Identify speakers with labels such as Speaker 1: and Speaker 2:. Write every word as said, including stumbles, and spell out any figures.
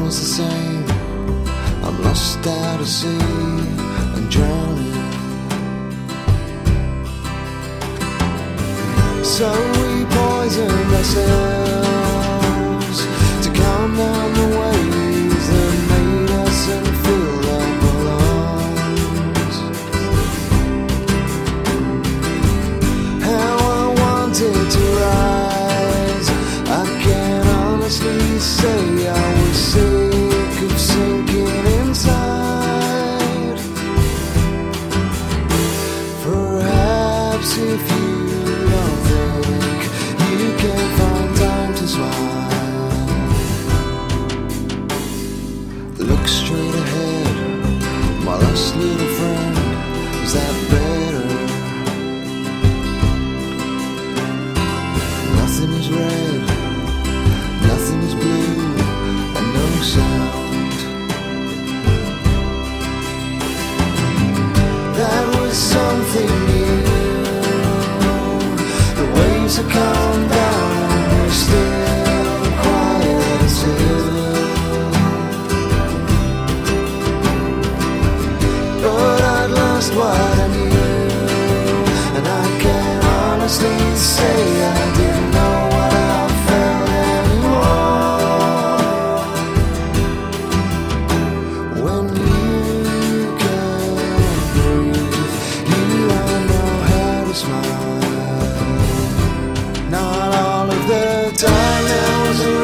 Speaker 1: feels the same. I'm lost out at sea and drowning. So we poisoned ourselves to calm down the waves that made us and fill up our lungs. How I wanted to rise, I can honestly say I was sick of sinking inside. Perhaps if you don't think you can find time to smile, look straight ahead, my lost little friend. Is that better? Nothing is red, nothing is blue, and no sound. That was something new. The waves have come down, we're still quiet still. But I'd lost what I knew, and I can honestly say I didn't know what I felt anymore. When you can breathe, you don't know how to smile. Not all of the time there was a